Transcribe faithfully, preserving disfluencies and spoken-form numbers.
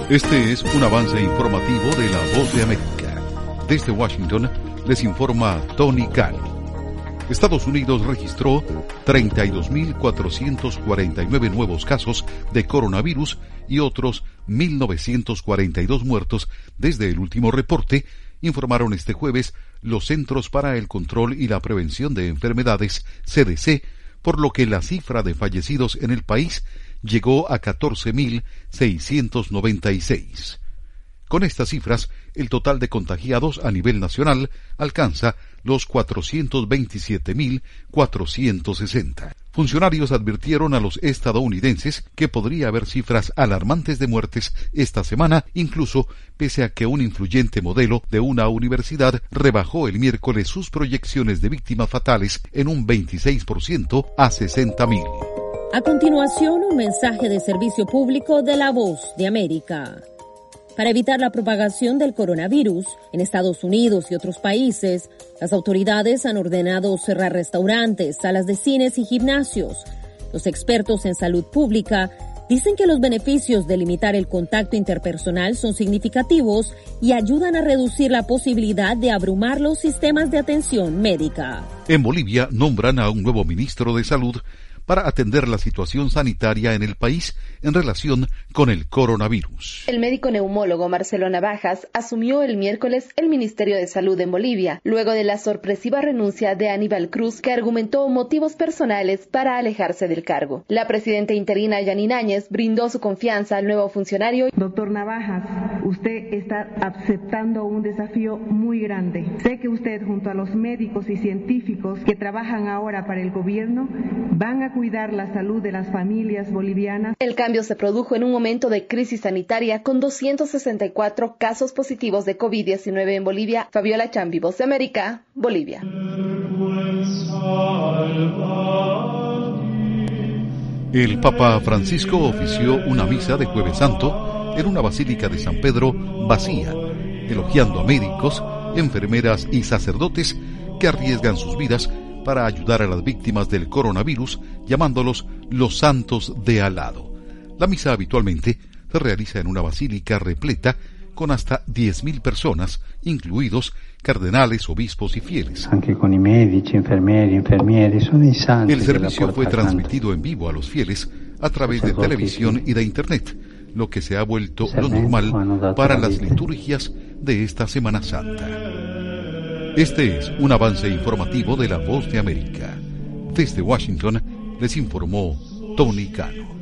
Este es un avance informativo de La Voz de América. Desde Washington les informa Tony Cano. Estados Unidos registró treinta y dos mil cuatrocientos cuarenta y nueve nuevos casos de coronavirus y otros mil novecientos cuarenta y dos muertos desde el último reporte, informaron este jueves los Centros para el Control y la Prevención de Enfermedades, C D C, por lo que la cifra de fallecidos en el país llegó a catorce mil seiscientos noventa y seis. Con estas cifras, el total de contagiados a nivel nacional alcanza los cuatrocientos veintisiete mil cuatrocientos sesenta. Funcionarios advirtieron a los estadounidenses que podría haber cifras alarmantes de muertes esta semana, incluso pese a que un influyente modelo de una universidad rebajó el miércoles sus proyecciones de víctimas fatales en un veintiséis por ciento a sesenta mil. A continuación, un mensaje de servicio público de La Voz de América. Para evitar la propagación del coronavirus en Estados Unidos y otros países, las autoridades han ordenado cerrar restaurantes, salas de cines y gimnasios. Los expertos en salud pública dicen que los beneficios de limitar el contacto interpersonal son significativos y ayudan a reducir la posibilidad de abrumar los sistemas de atención médica. En Bolivia nombran a un nuevo ministro de Salud para atender la situación sanitaria en el país en relación con el coronavirus. El médico neumólogo Marcelo Navajas asumió el miércoles el Ministerio de Salud en Bolivia, luego de la sorpresiva renuncia de Aníbal Cruz, que argumentó motivos personales para alejarse del cargo. La presidenta interina Yanine Áñez brindó su confianza al nuevo funcionario. Doctor Navajas, usted está aceptando un desafío muy grande. Sé que usted, junto a los médicos y científicos que trabajan ahora para el gobierno, van a cuidar la salud de las familias bolivianas. El cambio se produjo en un momento de crisis sanitaria con doscientos sesenta y cuatro casos positivos de COVID diecinueve en Bolivia. Fabiola Chambi, Voz de América, Bolivia. El Papa Francisco ofició una misa de Jueves Santo en una basílica de San Pedro vacía, elogiando a médicos, enfermeras y sacerdotes que arriesgan sus vidas para ayudar a las víctimas del coronavirus, llamándolos los santos de al lado. La misa habitualmente se realiza en una basílica repleta con hasta diez mil personas, incluidos cardenales, obispos y fieles. Anche con i medici, infermieri, infermieri, sono i santi. El servicio fue transmitido en vivo a los fieles a través de televisión y de internet, lo que se ha vuelto lo normal para las liturgias de esta Semana Santa. Este es un avance informativo de La Voz de América. Desde Washington les informó Tony Cano.